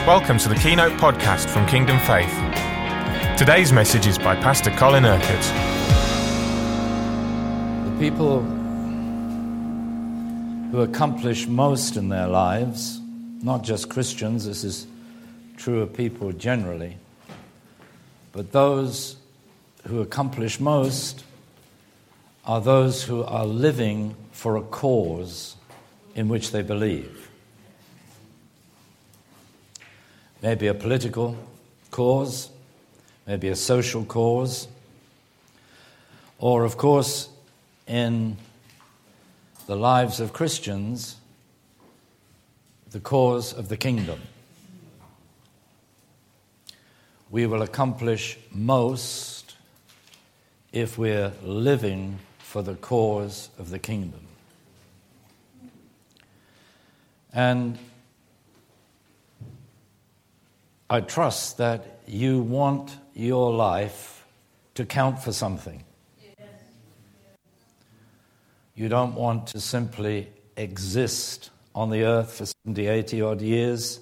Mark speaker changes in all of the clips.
Speaker 1: Welcome to the Keynote podcast from Kingdom Faith. Today's message is by Pastor Colin Urquhart.
Speaker 2: The people who accomplish most in their lives, not just Christians, this is true of people generally, but those who accomplish most are those who are living for a cause in which they believe. Maybe a political cause, maybe a social cause, or of course, in the lives of Christians, the cause of the kingdom. We will accomplish most if we're living for the cause of the kingdom. And I trust that you want your life to count for something. You don't want to simply exist on the earth for 70, 80 odd years.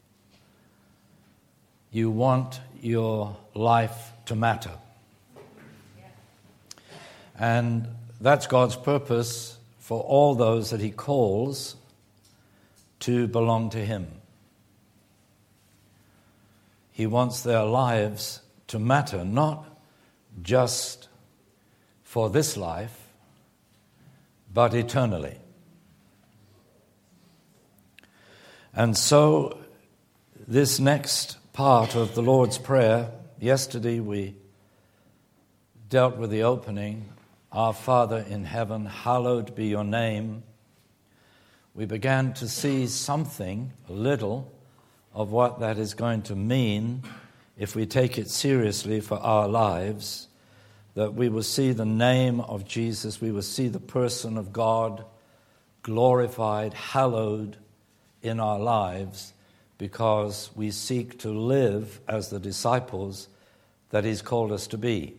Speaker 2: You want your life to matter. And that's God's purpose for all those that He calls to belong to Him. He wants their lives to matter, not just for this life, but eternally. And so, this next part of the Lord's Prayer, yesterday we dealt with the opening, Our Father in heaven, hallowed be your name. We began to see something, a little, of what that is going to mean if we take it seriously for our lives, that we will see the name of Jesus, we will see the person of God glorified, hallowed in our lives, because we seek to live as the disciples that He's called us to be.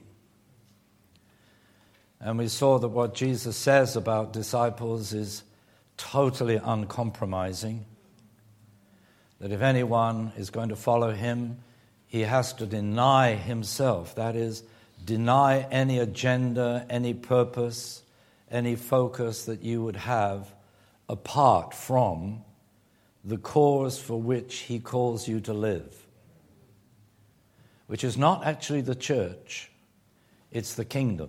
Speaker 2: And we saw that what Jesus says about disciples is totally uncompromising, that if anyone is going to follow Him, he has to deny himself. That is, deny any agenda, any purpose, any focus that you would have apart from the cause for which He calls you to live, which is not actually the church, it's the kingdom.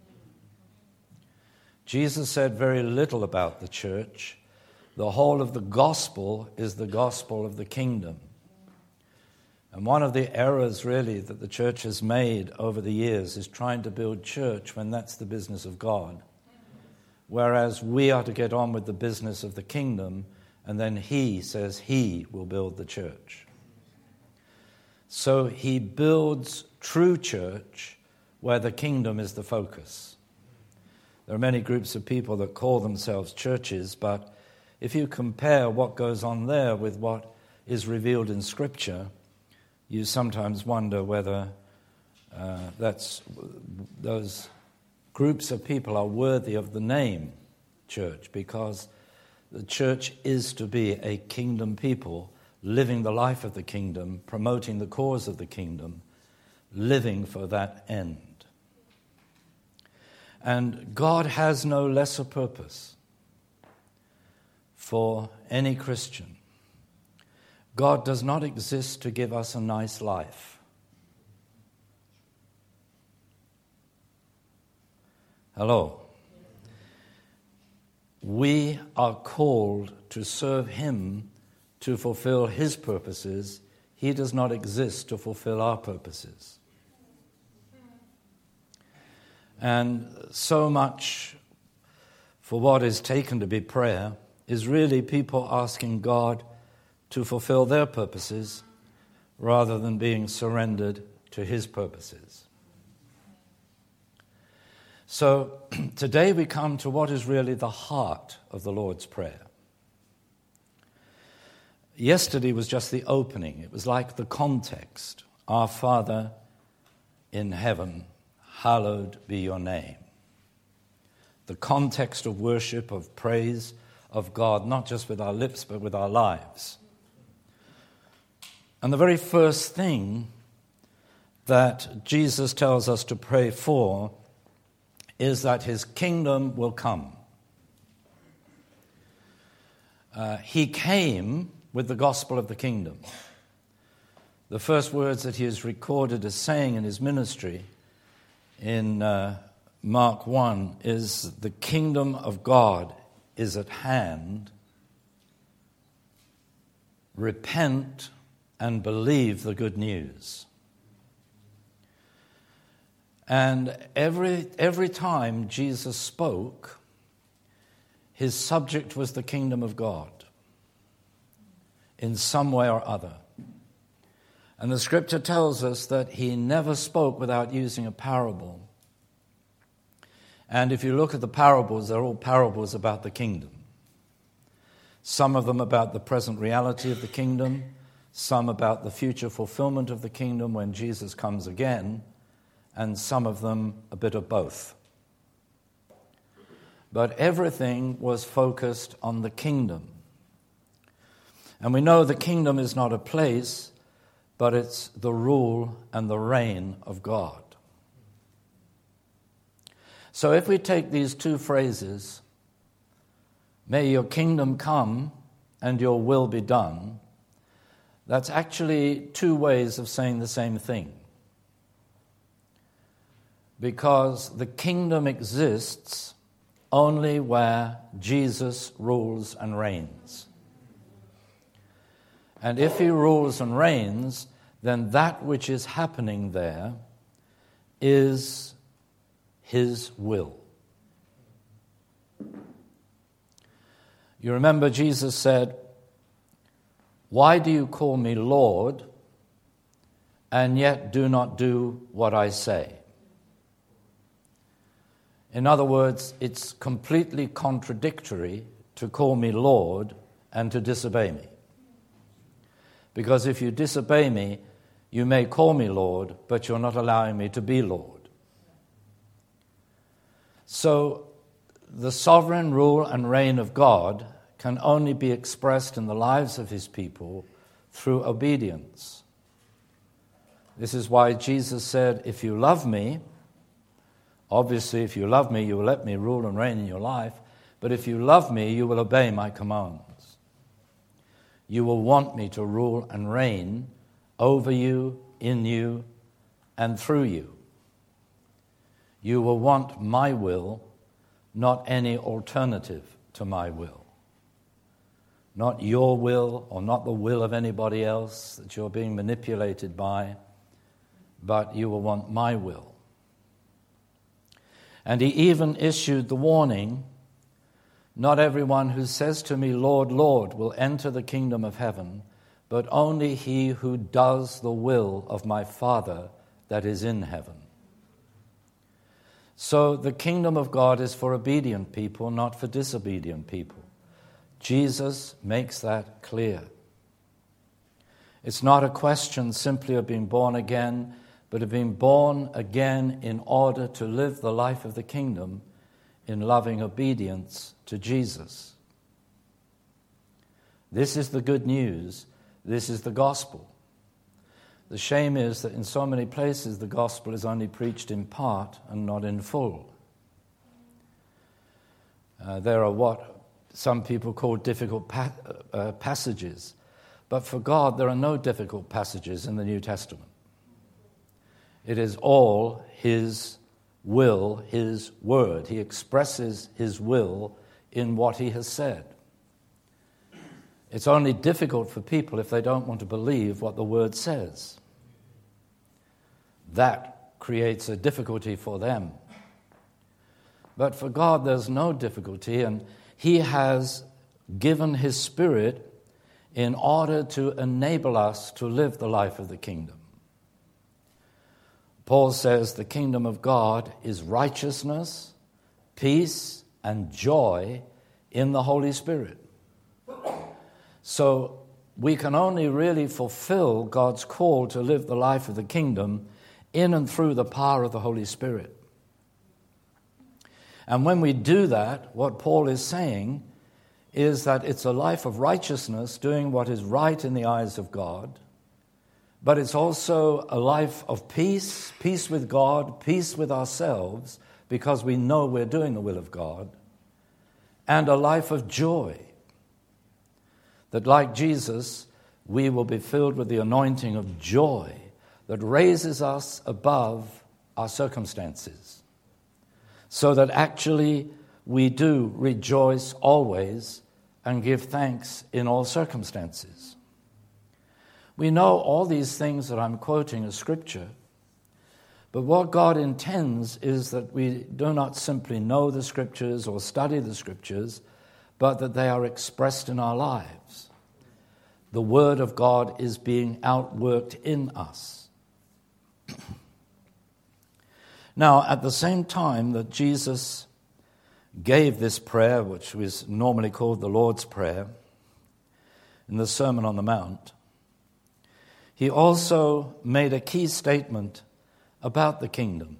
Speaker 2: Jesus said very little about the church. The whole of the gospel is the gospel of the kingdom. And one of the errors really that the church has made over the years is trying to build church when that's the business of God. Whereas we are to get on with the business of the kingdom, and then He says He will build the church. So He builds true church where the kingdom is the focus. There are many groups of people that call themselves churches, but if you compare what goes on there with what is revealed in Scripture, you sometimes wonder whether those groups of people are worthy of the name church, because the church is to be a kingdom people, living the life of the kingdom, promoting the cause of the kingdom, living for that end. And God has no lesser purpose for any Christian. God does not exist to give us a nice life. Hello. We are called to serve Him, to fulfill His purposes. He does not exist to fulfill our purposes. And so much for what is taken to be prayer is really people asking God to fulfill their purposes rather than being surrendered to His purposes. So today we come to what is really the heart of the Lord's Prayer. Yesterday was just the opening. It was like the context. Our Father in heaven, hallowed be your name. The context of worship, of praise, of God, not just with our lips, but with our lives. And the very first thing that Jesus tells us to pray for is that his kingdom will come. He came with the gospel of the kingdom. The first words that he is recorded as saying in his ministry in Mark 1 is, "The kingdom of God is at hand. Repent and believe the good news." And every time Jesus spoke, his subject was the kingdom of God in some way or other. And the scripture tells us that he never spoke without using a parable. And if you look at the parables, they're all parables about the kingdom. Some of them about the present reality of the kingdom, some about the future fulfillment of the kingdom when Jesus comes again, and some of them a bit of both. But everything was focused on the kingdom. And we know the kingdom is not a place, but it's the rule and the reign of God. So if we take these two phrases, "May your kingdom come and your will be done," that's actually two ways of saying the same thing. Because the kingdom exists only where Jesus rules and reigns. And if he rules and reigns, then that which is happening there is his will. You remember Jesus said, "Why do you call me Lord, and yet do not do what I say?" In other words, it's completely contradictory to call me Lord and to disobey me. Because if you disobey me, you may call me Lord, but you're not allowing me to be Lord. So the sovereign rule and reign of God can only be expressed in the lives of his people through obedience. This is why Jesus said, "If you love me," obviously if you love me, you will let me rule and reign in your life, but if you love me, you will obey my commands. You will want me to rule and reign over you, in you, and through you. You will want my will, not any alternative to my will. Not your will or not the will of anybody else that you're being manipulated by, but you will want my will. And he even issued the warning, "Not everyone who says to me, 'Lord, Lord,' will enter the kingdom of heaven, but only he who does the will of my Father that is in heaven." So the kingdom of God is for obedient people, not for disobedient people. Jesus makes that clear. It's not a question simply of being born again, but of being born again in order to live the life of the kingdom in loving obedience to Jesus. This is the good news. This is the gospel. The shame is that in so many places the gospel is only preached in part and not in full. There are what some people call difficult passages, but for God there are no difficult passages in the New Testament. It is all his will, his word. He expresses his will in what he has said. It's only difficult for people if they don't want to believe what the word says. That creates a difficulty for them. But for God, there's no difficulty, and he has given his Spirit in order to enable us to live the life of the kingdom. Paul says the kingdom of God is righteousness, peace, and joy in the Holy Spirit. So we can only really fulfill God's call to live the life of the kingdom in and through the power of the Holy Spirit. And when we do that, what Paul is saying is that it's a life of righteousness, doing what is right in the eyes of God, but it's also a life of peace, peace with God, peace with ourselves, because we know we're doing the will of God, and a life of joy, that like Jesus, we will be filled with the anointing of joy that raises us above our circumstances, so that actually we do rejoice always and give thanks in all circumstances. We know all these things that I'm quoting as Scripture, but what God intends is that we do not simply know the Scriptures or study the Scriptures, but that they are expressed in our lives. The Word of God is being outworked in us. Now, at the same time that Jesus gave this prayer, which was normally called the Lord's Prayer, in the Sermon on the Mount, he also made a key statement about the kingdom.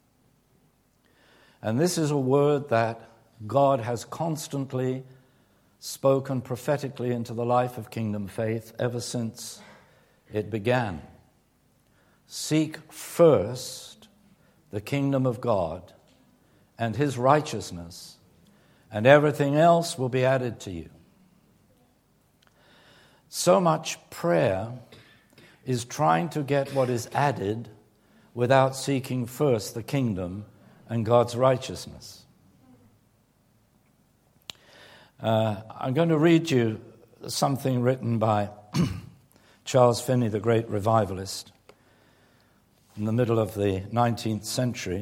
Speaker 2: And this is a word that God has constantly spoken prophetically into the life of Kingdom Faith ever since it began. Seek first the kingdom of God and his righteousness, and everything else will be added to you. So much prayer is trying to get what is added without seeking first the kingdom and God's righteousness. I'm going to read you something written by Charles Finney, the great revivalist, in the middle of the 19th century.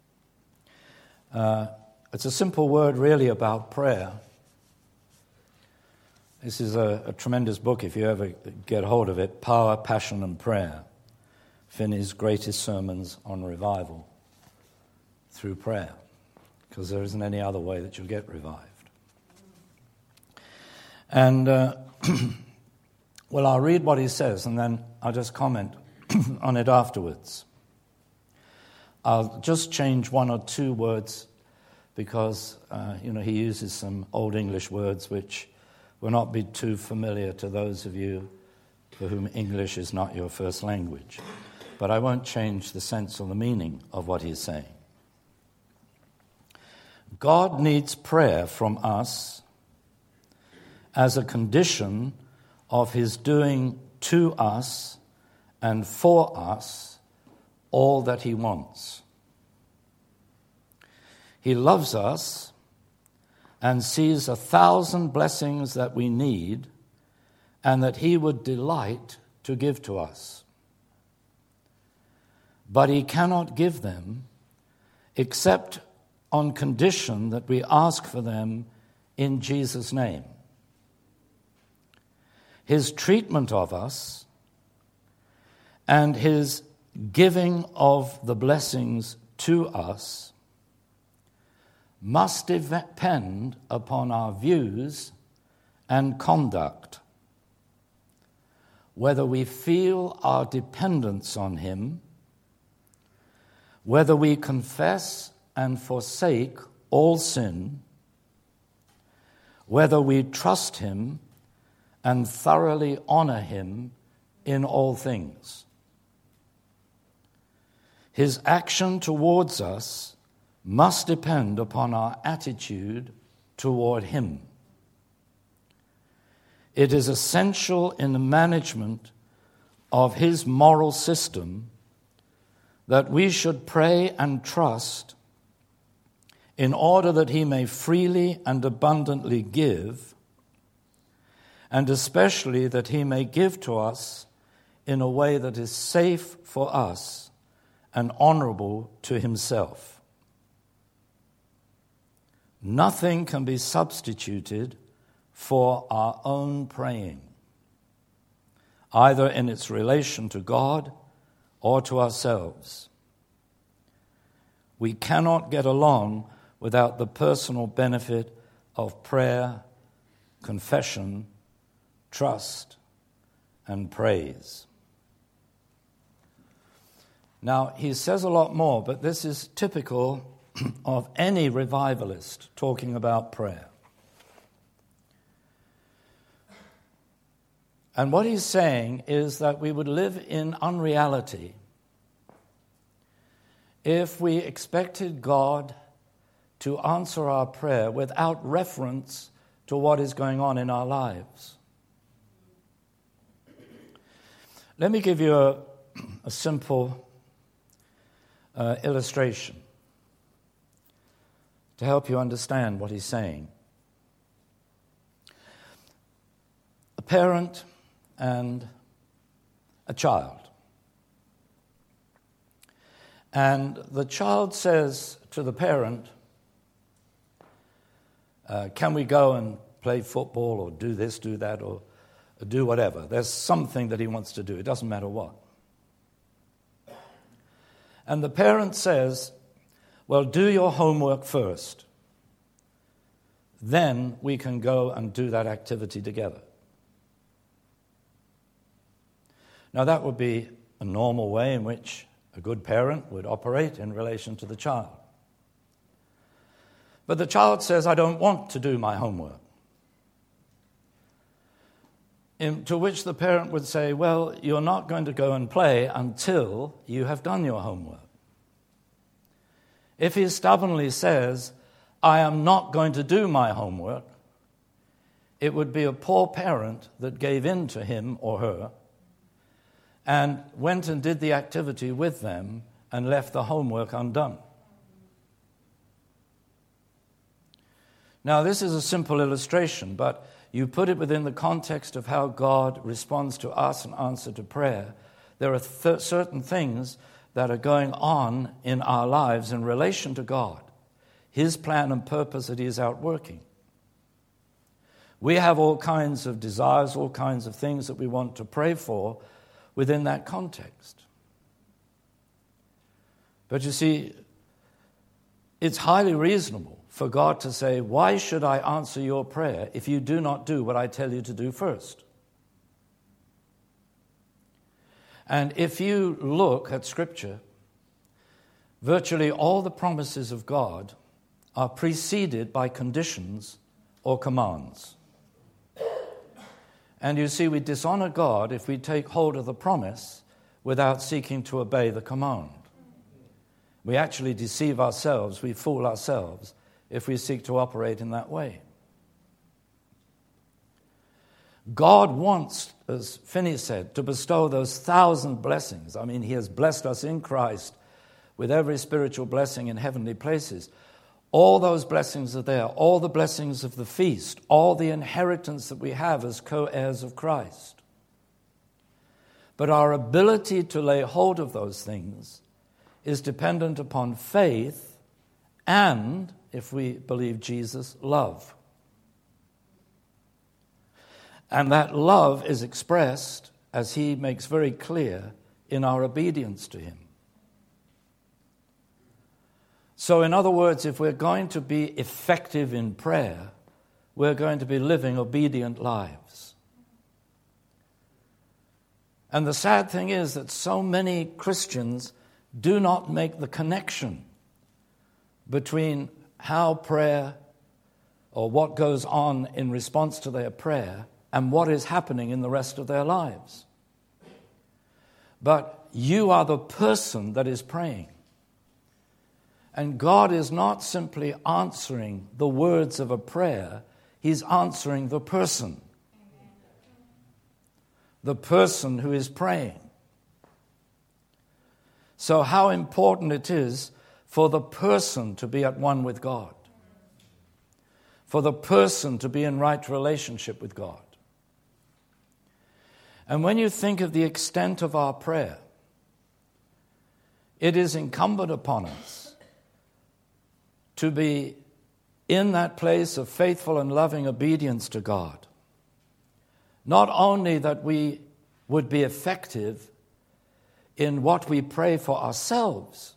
Speaker 2: It's a simple word really about prayer. This is a tremendous book if you ever get hold of it, Power, Passion and Prayer, Finney's greatest sermons on revival through prayer, because there isn't any other way that you'll get revived. And, well, I'll read what he says and then I'll just comment on it afterwards. I'll just change one or two words because, he uses some Old English words which will not be too familiar to those of you for whom English is not your first language. But I won't change the sense or the meaning of what he's saying. God needs prayer from us as a condition of his doing to us and for us all that he wants. He loves us and sees 1,000 blessings that we need and that he would delight to give to us. But he cannot give them except on condition that we ask for them in Jesus' name. His treatment of us and his giving of the blessings to us must depend upon our views and conduct, whether we feel our dependence on him, whether we confess and forsake all sin, whether we trust him and thoroughly honor him in all things. His action towards us must depend upon our attitude toward him. It is essential in the management of his moral system that we should pray and trust in order that he may freely and abundantly give, and especially that he may give to us in a way that is safe for us and honorable to himself. Nothing can be substituted for our own praying, either in its relation to God or to ourselves. We cannot get along without the personal benefit of prayer, confession, trust, and praise. Now, he says a lot more, but this is typical of any revivalist talking about prayer. And what he's saying is that we would live in unreality if we expected God to answer our prayer without reference to what is going on in our lives. Let me give you a simple illustration to help you understand what he's saying. A parent and a child. And the child says to the parent, can we go and play football or do this, do that, or do whatever? There's something that he wants to do. It doesn't matter what. And the parent says, well, do your homework first. Then we can go and do that activity together. Now, that would be a normal way in which a good parent would operate in relation to the child. But the child says, I don't want to do my homework. To which the parent would say, well, you're not going to go and play until you have done your homework. If he stubbornly says, I am not going to do my homework, it would be a poor parent that gave in to him or her and went and did the activity with them and left the homework undone. Now, this is a simple illustration, but you put it within the context of how God responds to us in answer to prayer. There are certain things that are going on in our lives in relation to God, His plan and purpose that He is outworking. We have all kinds of desires, all kinds of things that we want to pray for within that context. But you see, it's highly reasonable for God to say, why should I answer your prayer if you do not do what I tell you to do first? And if you look at Scripture, virtually all the promises of God are preceded by conditions or commands. And you see, we dishonor God if we take hold of the promise without seeking to obey the command. We actually deceive ourselves, we fool ourselves if we seek to operate in that way. God wants, as Finney said, to bestow those 1,000 blessings. I mean, He has blessed us in Christ with every spiritual blessing in heavenly places. All those blessings are there, all the blessings of the feast, all the inheritance that we have as co-heirs of Christ. But our ability to lay hold of those things is dependent upon faith and, if we believe Jesus, love. And that love is expressed, as He makes very clear, in our obedience to Him. So in other words, if we're going to be effective in prayer, we're going to be living obedient lives. And the sad thing is that so many Christians do not make the connection between how prayer or what goes on in response to their prayer and what is happening in the rest of their lives. But you are the person that is praying. And God is not simply answering the words of a prayer, He's answering the person. The person who is praying. So how important it is for the person to be at one with God. For the person to be in right relationship with God. And when you think of the extent of our prayer, it is incumbent upon us to be in that place of faithful and loving obedience to God. Not only that we would be effective in what we pray for ourselves,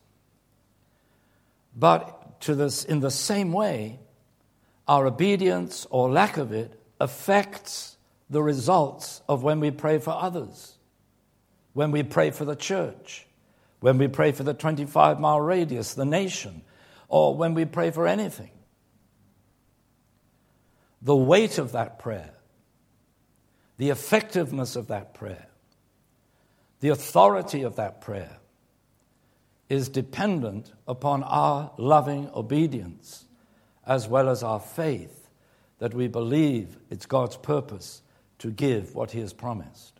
Speaker 2: but in the same way, our obedience or lack of it affects the results of when we pray for others, when we pray for the church, when we pray for the 25-mile radius, the nation, or when we pray for anything. The weight of that prayer, the effectiveness of that prayer, the authority of that prayer, is dependent upon our loving obedience as well as our faith that we believe it's God's purpose to give what He has promised.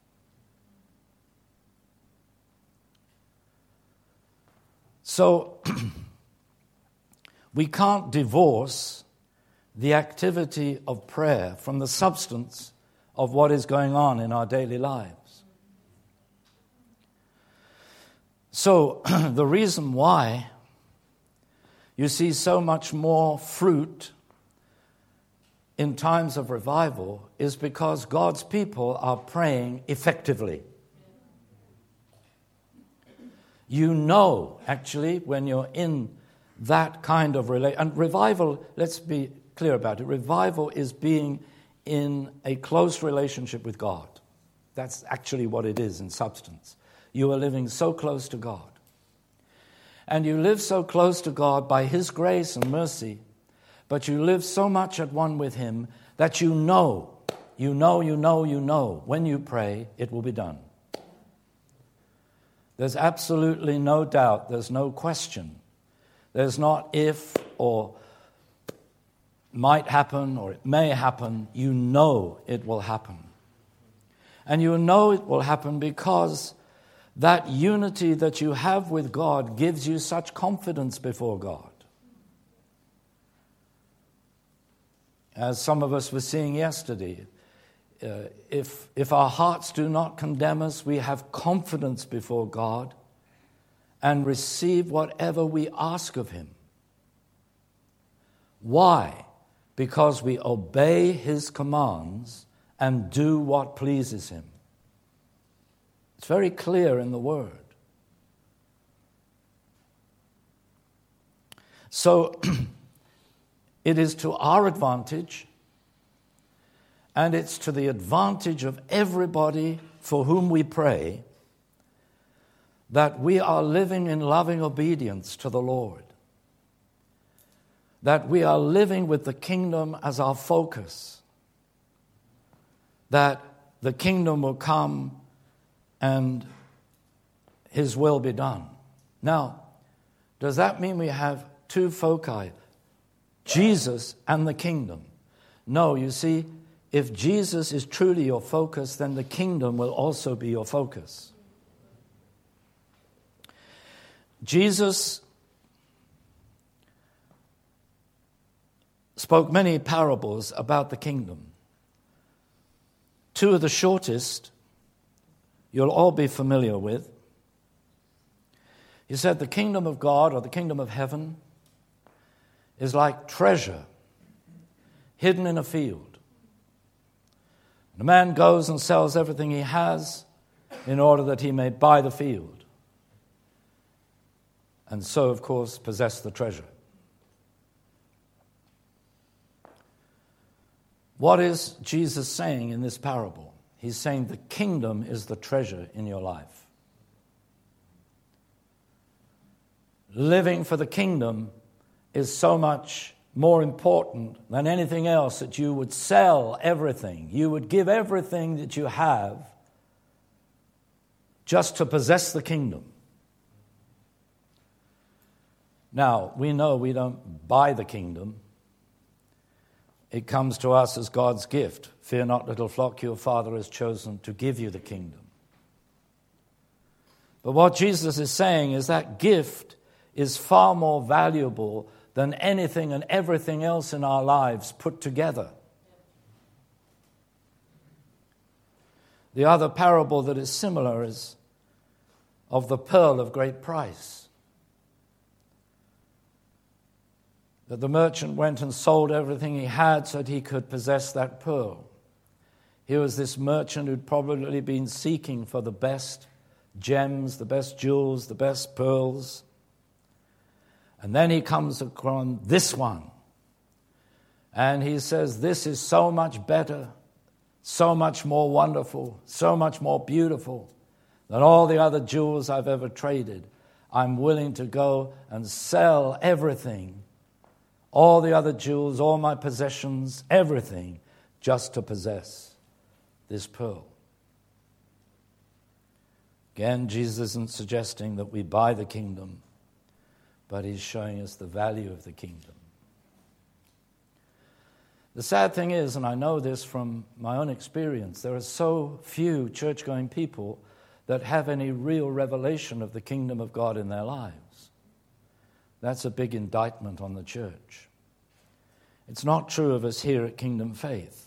Speaker 2: So, we can't divorce the activity of prayer from the substance of what is going on in our daily lives. So, the reason why you see so much more fruit in times of revival is because God's people are praying effectively. You know, actually, when you're in that kind of and revival, let's be clear about it, revival is being in a close relationship with God. That's actually what it is in substance. You are living so close to God. And you live so close to God by His grace and mercy, but you live so much at one with Him that you know, when you pray, it will be done. There's absolutely no doubt, there's no question. There's not if or might happen or it may happen. You know it will happen. And you know it will happen because that unity that you have with God gives you such confidence before God. As some of us were seeing yesterday, if our hearts do not condemn us, we have confidence before God and receive whatever we ask of Him. Why? Because we obey His commands and do what pleases Him. It's very clear in the Word. So, it is to our advantage, and it's to the advantage of everybody for whom we pray, that we are living in loving obedience to the Lord. That we are living with the kingdom as our focus. That the kingdom will come and His will be done. Now, does that mean we have two foci? Jesus and the kingdom? No, you see, if Jesus is truly your focus, then the kingdom will also be your focus. Jesus spoke many parables about the kingdom. Two of the shortest you'll all be familiar with. He said the kingdom of God or the kingdom of heaven is like treasure hidden in a field. The man goes and sells everything he has in order that he may buy the field. And so, of course, possess the treasure. What is Jesus saying in this parable? He's saying the kingdom is the treasure in your life. Living for the kingdom is so much more important than anything else that you would sell everything. You would give everything that you have just to possess the kingdom. Now, we know we don't buy the kingdom. It comes to us as God's gift. Fear not, little flock, your Father has chosen to give you the kingdom. But what Jesus is saying is that gift is far more valuable than anything and everything else in our lives put together. The other parable that is similar is of the pearl of great price. That the merchant went and sold everything he had so that he could possess that pearl. Here was this merchant who'd probably been seeking for the best gems, the best jewels, the best pearls. And then he comes upon this one. And he says, this is so much better, so much more wonderful, so much more beautiful than all the other jewels I've ever traded. I'm willing to go and sell everything, all the other jewels, all my possessions, everything, just to possess this pearl. Again, Jesus isn't suggesting that we buy the kingdom, but he's showing us the value of the kingdom. The sad thing is, and I know this from my own experience, there are so few church-going people that have any real revelation of the kingdom of God in their lives. That's a big indictment on the church. It's not true of us here at Kingdom Faith.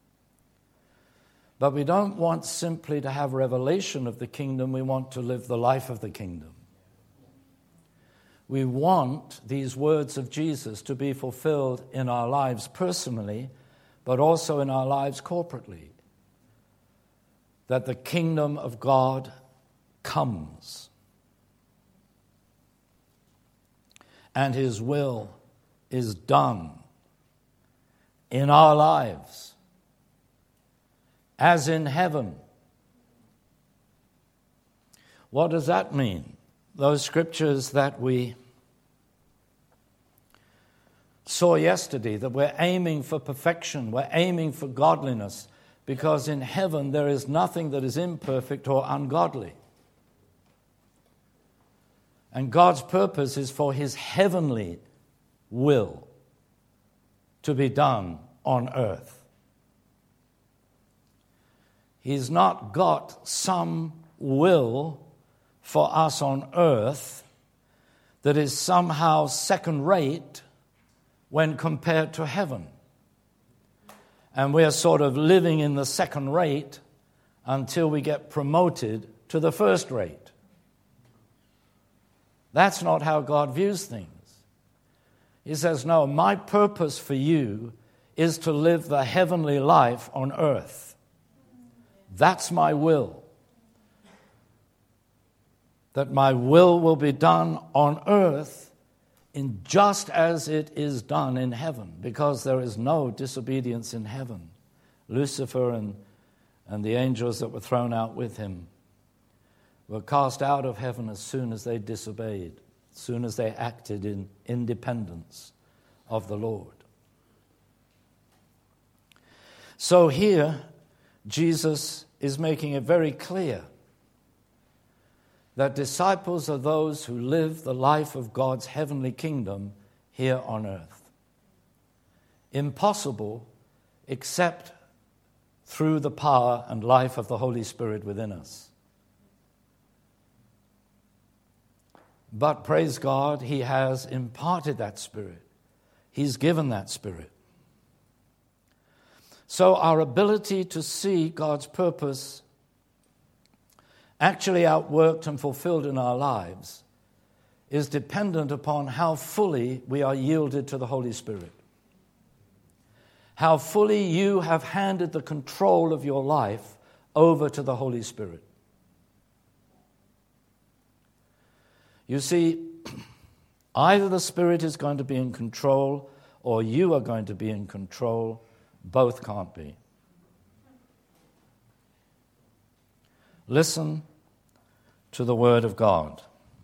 Speaker 2: But we don't want simply to have revelation of the kingdom, we want to live the life of the kingdom. We want these words of Jesus to be fulfilled in our lives personally, but also in our lives corporately. That the kingdom of God comes. And his will is done in our lives, as in heaven. What does that mean? Those scriptures that we saw yesterday, that we're aiming for perfection, we're aiming for godliness, because in heaven there is nothing that is imperfect or ungodly. And God's purpose is for his heavenly will to be done on earth. He's not got some will for us on earth that is somehow second-rate when compared to heaven. And we're sort of living in the second rate until we get promoted to the first rate. That's not how God views things. He says, no, my purpose for you is to live the heavenly life on earth. That's my will. That my will be done on earth in just as it is done in heaven, because there is no disobedience in heaven. Lucifer and the angels that were thrown out with him were cast out of heaven as soon as they disobeyed, as soon as they acted in independence of the Lord. So here, Jesus is making it very clear that disciples are those who live the life of God's heavenly kingdom here on earth. Impossible except through the power and life of the Holy Spirit within us. But praise God, he has imparted that Spirit. He's given that Spirit. So our ability to see God's purpose actually outworked and fulfilled in our lives is dependent upon how fully we are yielded to the Holy Spirit. How fully you have handed the control of your life over to the Holy Spirit. You see, either the Spirit is going to be in control or you are going to be in control. Both can't be. Listen to the word of God.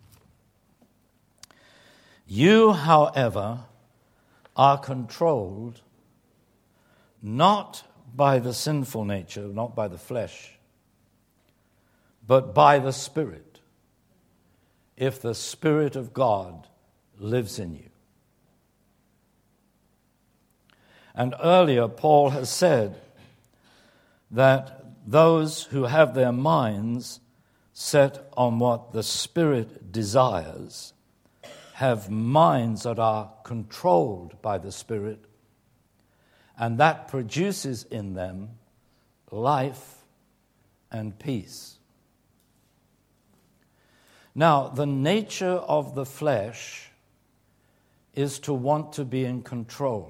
Speaker 2: You, however, are controlled not by the sinful nature, not by the flesh, but by the Spirit, if the Spirit of God lives in you. And earlier, Paul has said that those who have their minds set on what the Spirit desires have minds that are controlled by the Spirit, and that produces in them life and peace. Now, the nature of the flesh is to want to be in control.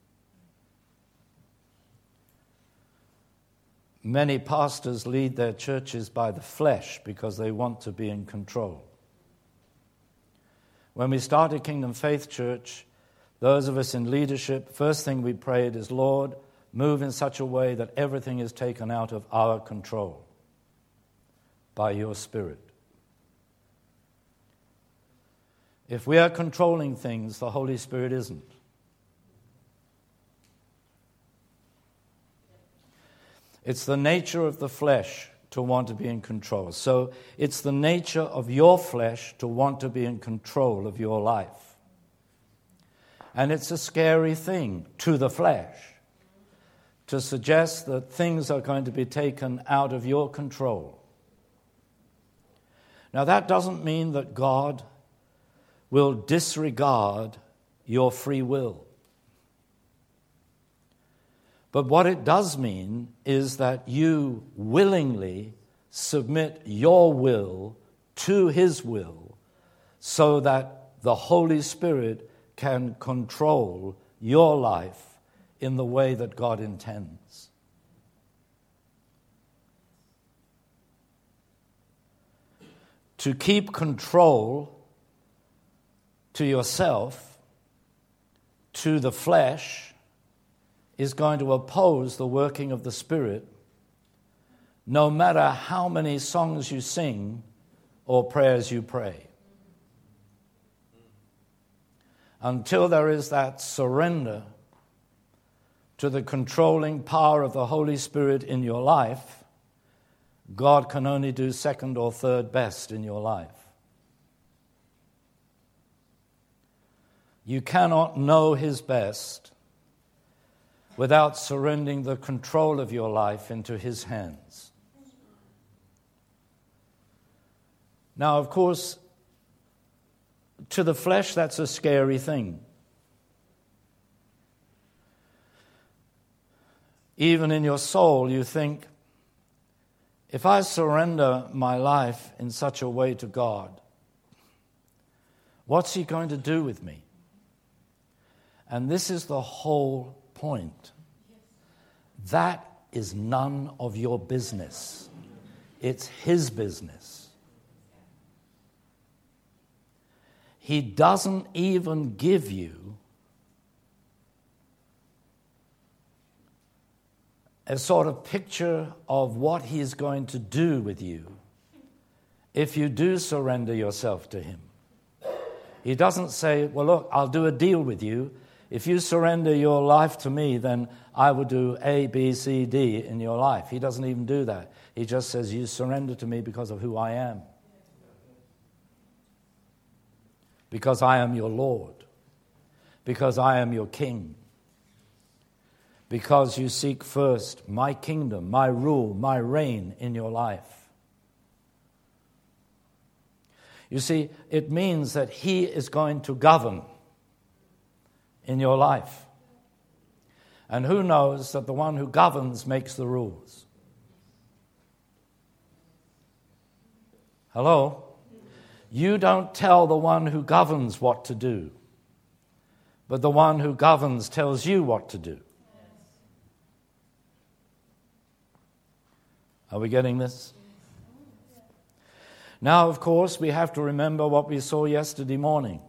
Speaker 2: Many pastors lead their churches by the flesh because they want to be in control. When we started Kingdom Faith Church, those of us in leadership, first thing we prayed is, Lord, move in such a way that everything is taken out of our control by your Spirit. If we are controlling things, the Holy Spirit isn't. It's the nature of the flesh to want to be in control. So it's the nature of your flesh to want to be in control of your life. And it's a scary thing to the flesh to suggest that things are going to be taken out of your control. Now, that doesn't mean that God will disregard your free will. But what it does mean is that you willingly submit your will to His will so that the Holy Spirit can control your life in the way that God intends. To keep control to yourself, to the flesh, is going to oppose the working of the Spirit, no matter how many songs you sing or prayers you pray. Until there is that surrender to the controlling power of the Holy Spirit in your life, God can only do second or third best in your life. You cannot know His best without surrendering the control of your life into His hands. Now, of course, to the flesh, that's a scary thing. Even in your soul, you think, if I surrender my life in such a way to God, what's He going to do with me? And this is the whole point. That is none of your business. It's His business. He doesn't even give you a sort of picture of what He's going to do with you if you do surrender yourself to Him. He doesn't say, well, look, I'll do a deal with you. If you surrender your life to me, then I will do A, B, C, D in your life. He doesn't even do that. He just says, you surrender to me because of who I am. Because I am your Lord. Because I am your King. Because you seek first my kingdom, my rule, my reign in your life. You see, it means that He is going to govern in your life. And who knows that the one who governs makes the rules? Hello? You don't tell the one who governs what to do, but the one who governs tells you what to do. Are we getting this? Now, of course, we have to remember what we saw yesterday morning.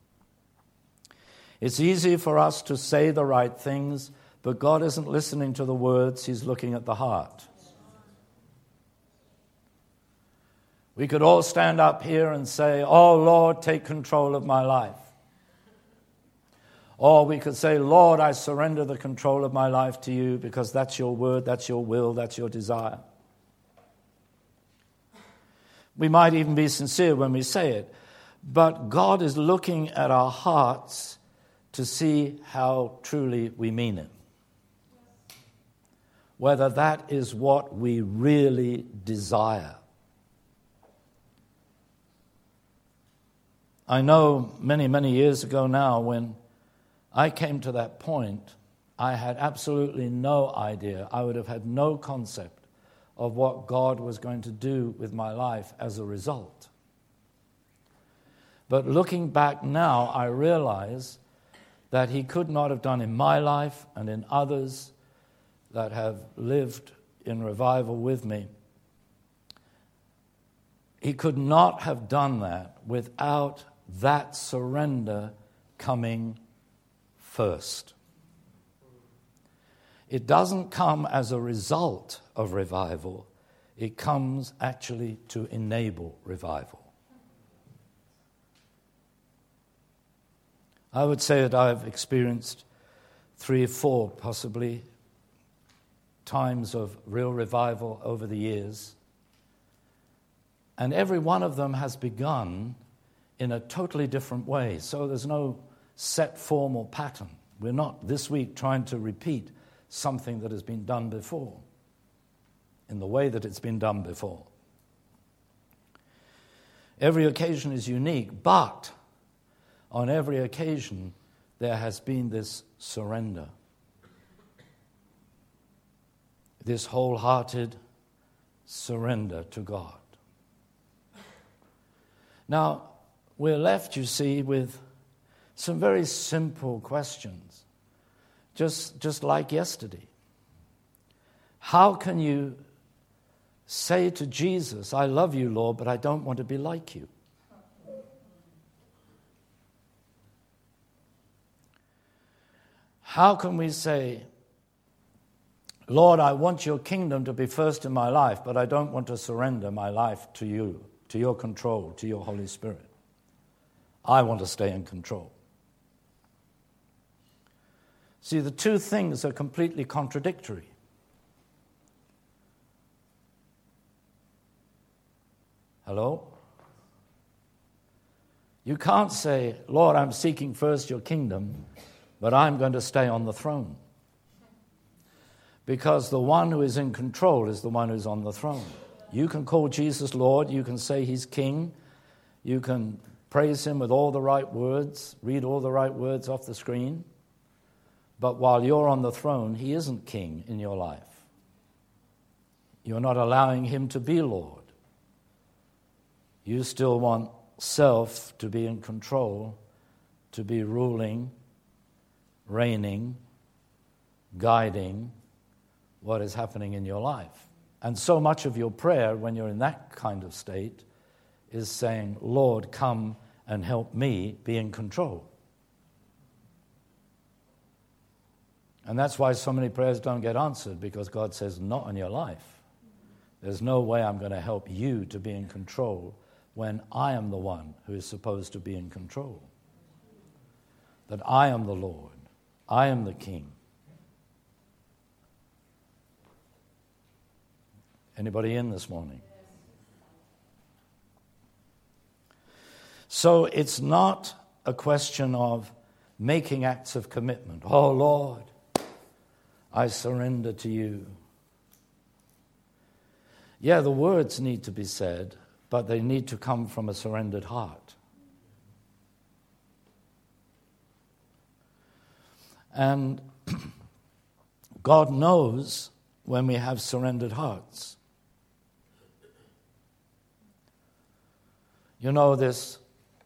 Speaker 2: It's easy for us to say the right things, but God isn't listening to the words, He's looking at the heart. We could all stand up here and say, oh, Lord, take control of my life. Or we could say, Lord, I surrender the control of my life to you because that's your word, that's your will, that's your desire. We might even be sincere when we say it, but God is looking at our hearts to see how truly we mean it. Whether that is what we really desire. I know many, many years ago now when I came to that point, I had absolutely no idea. I would have had no concept of what God was going to do with my life as a result. But looking back now, I realize that He could not have done in my life and in others that have lived in revival with me. He could not have done that without that surrender coming first. It doesn't come as a result of revival. It comes actually to enable revival. I would say that I've experienced 3 or 4, possibly times of real revival over the years. And every one of them has begun in a totally different way. So there's no set form or pattern. We're not this week trying to repeat something that has been done before in the way that it's been done before. Every occasion is unique, but on every occasion there has been this surrender, this wholehearted surrender to God. Now, we're left, you see, with some very simple questions, just like yesterday. How can you say to Jesus, I love you, Lord, but I don't want to be like you? How can we say, Lord, I want your kingdom to be first in my life, but I don't want to surrender my life to you, to your control, to your Holy Spirit? I want to stay in control. See, the two things are completely contradictory. Hello? You can't say, Lord, I'm seeking first your kingdom, but I'm going to stay on the throne. Because the one who is in control is the one who's on the throne. You can call Jesus Lord, you can say he's king, you can praise him with all the right words, read all the right words off the screen, but while you're on the throne, he isn't king in your life. You're not allowing him to be Lord. You still want self to be in control, to be ruling, reigning, guiding what is happening in your life. And so much of your prayer when you're in that kind of state is saying, Lord, come and help me be in control. And that's why so many prayers don't get answered, because God says, not in your life. There's no way I'm going to help you to be in control when I am the one who is supposed to be in control. That I am the Lord. I am the King. Anybody in this morning? So it's not a question of making acts of commitment. Oh, Lord, I surrender to you. Yeah, the words need to be said, but they need to come from a surrendered heart. And God knows when we have surrendered hearts. You know, this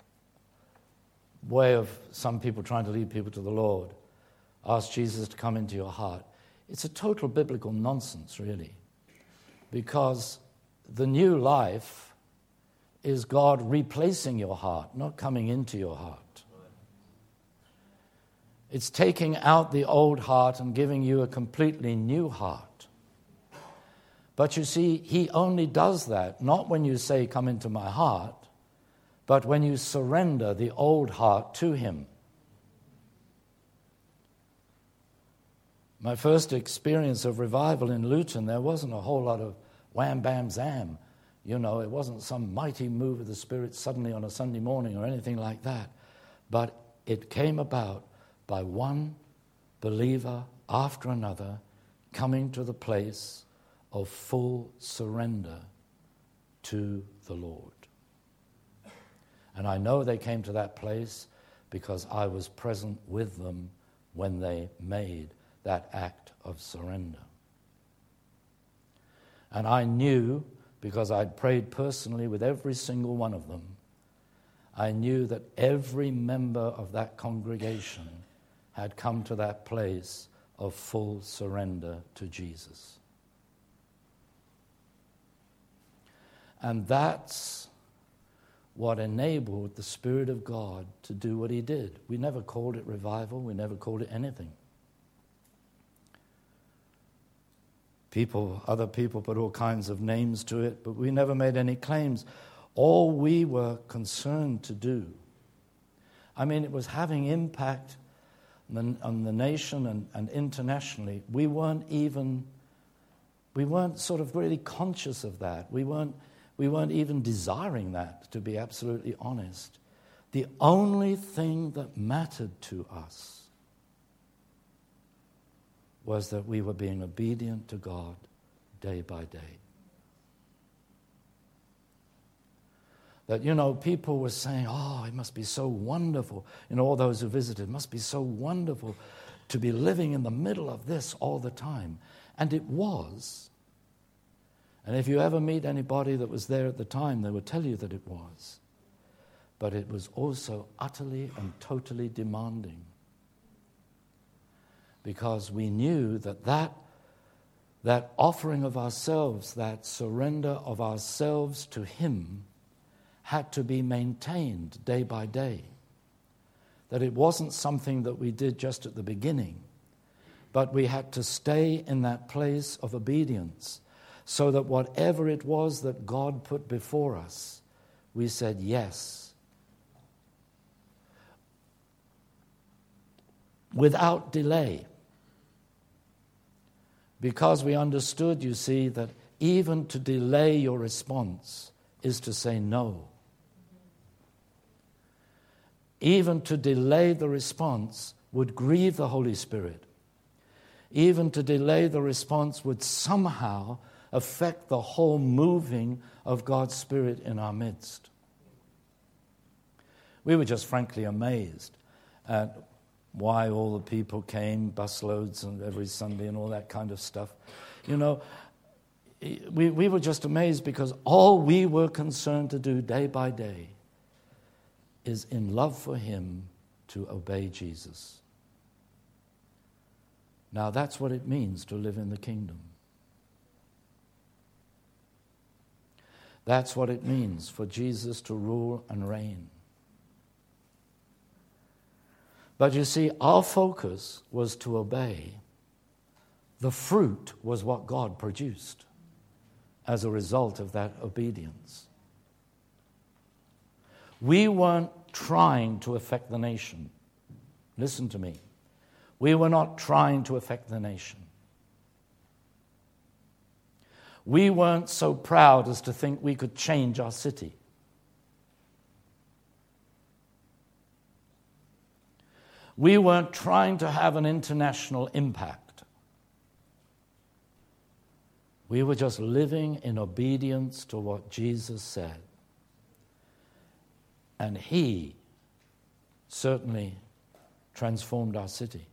Speaker 2: way of some people trying to lead people to the Lord, ask Jesus to come into your heart. It's a total biblical nonsense, really, because the new life is God replacing your heart, not coming into your heart. It's taking out the old heart and giving you a completely new heart. But you see, he only does that, not when you say, come into my heart, but when you surrender the old heart to him. My first experience of revival in Luton, there wasn't a whole lot of wham, bam, zam. You know, it wasn't some mighty move of the Spirit suddenly on a Sunday morning or anything like that. But it came about by one believer after another coming to the place of full surrender to the Lord. And I know they came to that place because I was present with them when they made that act of surrender. And I knew, because I'd prayed personally with every single one of them, I knew that every member of that congregation had come to that place of full surrender to Jesus. And that's what enabled the Spirit of God to do what he did. We never called it revival. We never called it anything. Other people put all kinds of names to it, but we never made any claims. All we were concerned to do, it was having impact on the nation and internationally. We weren't even We weren't sort of really conscious of that. We weren't even desiring that, to be absolutely honest. The only thing that mattered to us was that we were being obedient to God day by day. That, people were saying, oh, it must be so wonderful. All those who visited, it must be so wonderful to be living in the middle of this all the time. And it was. And if you ever meet anybody that was there at the time, they will tell you that it was. But it was also utterly and totally demanding. Because we knew that offering of ourselves, that surrender of ourselves to Him, had to be maintained day by day. That it wasn't something that we did just at the beginning, but we had to stay in that place of obedience so that whatever it was that God put before us, we said yes. Without delay. Because we understood, you see, that even to delay your response is to say no. Even to delay the response would grieve the Holy Spirit. Even to delay the response would somehow affect the whole moving of God's Spirit in our midst. We were just frankly amazed at why all the people came, busloads and every Sunday and all that kind of stuff. We were just amazed because all we were concerned to do day by day is in love for Him to obey Jesus. Now that's what it means to live in the kingdom. That's what it means for Jesus to rule and reign. But you see, our focus was to obey. The fruit was what God produced as a result of that obedience. We weren't trying to affect the nation. Listen to me. We were not trying to affect the nation. We weren't so proud as to think we could change our city. We weren't trying to have an international impact. We were just living in obedience to what Jesus said. And He certainly transformed our city.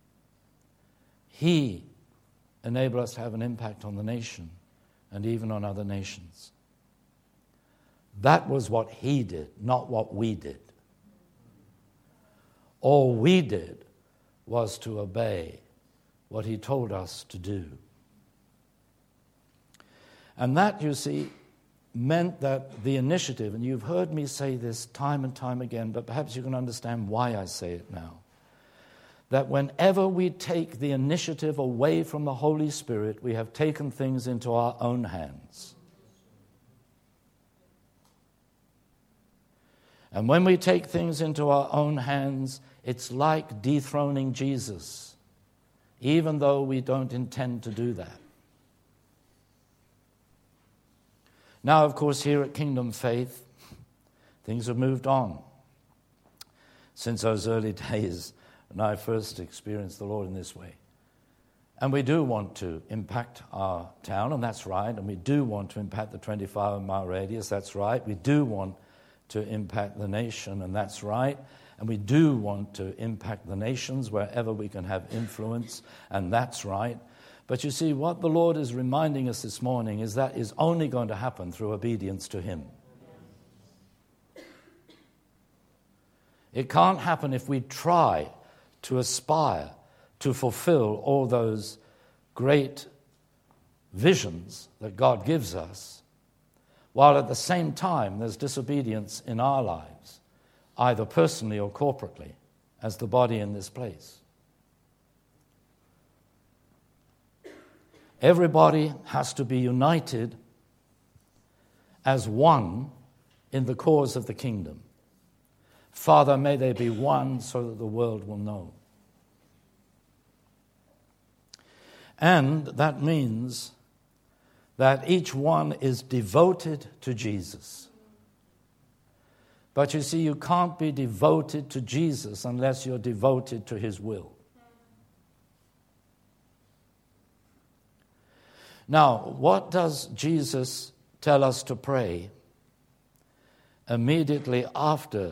Speaker 2: He enabled us to have an impact on the nation and even on other nations. That was what He did, not what we did. All we did was to obey what He told us to do. And that, you see, meant that the initiative, and you've heard me say this time and time again, but perhaps you can understand why I say it now, that whenever we take the initiative away from the Holy Spirit, we have taken things into our own hands. And when we take things into our own hands, it's like dethroning Jesus, even though we don't intend to do that. Now, of course, here at Kingdom Faith, things have moved on. Since those early days when I first experienced the Lord in this way. And we do want to impact our town, and that's right. And we do want to impact the 25-mile radius, that's right. We do want to impact the nation, and that's right. And we do want to impact the nations wherever we can have influence, and that's right. But you see, what the Lord is reminding us this morning is that is only going to happen through obedience to Him. It can't happen if we try to aspire to fulfill all those great visions that God gives us, while at the same time there's disobedience in our lives, either personally or corporately, as the body in this place. Everybody has to be united as one in the cause of the kingdom. Father, may they be one so that the world will know. And that means that each one is devoted to Jesus. But you see, you can't be devoted to Jesus unless you're devoted to his will. Now, what does Jesus tell us to pray immediately after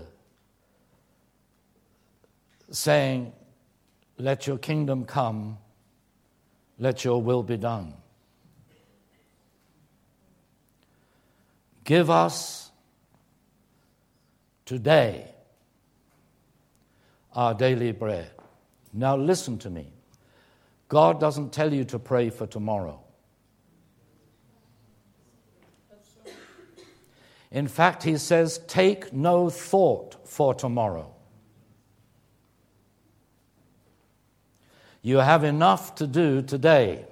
Speaker 2: saying, "Let your kingdom come, let your will be done"? Give us today our daily bread. Now listen to me. God doesn't tell you to pray for tomorrow. In fact, he says, take no thought for tomorrow. You have enough to do today.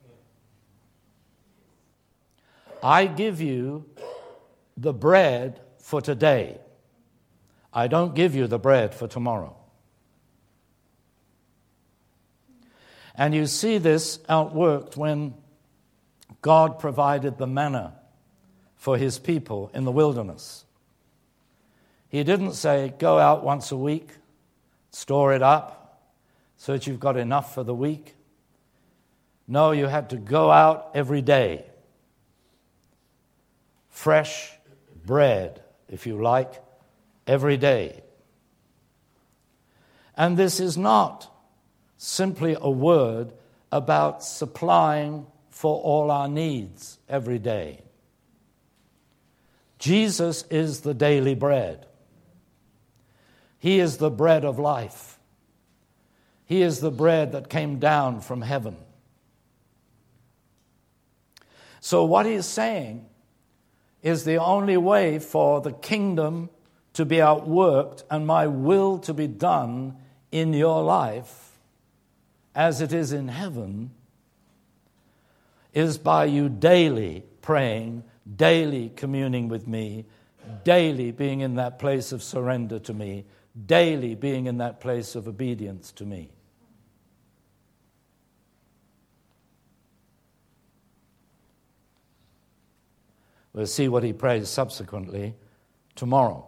Speaker 2: I give you the bread for today. I don't give you the bread for tomorrow. And you see this outworked when God provided the manna for his people in the wilderness. He didn't say, go out once a week, store it up so that you've got enough for the week. No, you had to go out every day. Fresh bread, if you like, every day. And this is not simply a word about supplying for all our needs every day. Jesus is the daily bread. He is the bread of life. He is the bread that came down from heaven. So what he's saying is the only way for the kingdom to be outworked and my will to be done in your life as it is in heaven is by you daily praying, daily communing with me, daily being in that place of surrender to me, daily being in that place of obedience to me. We'll see what he prays subsequently tomorrow.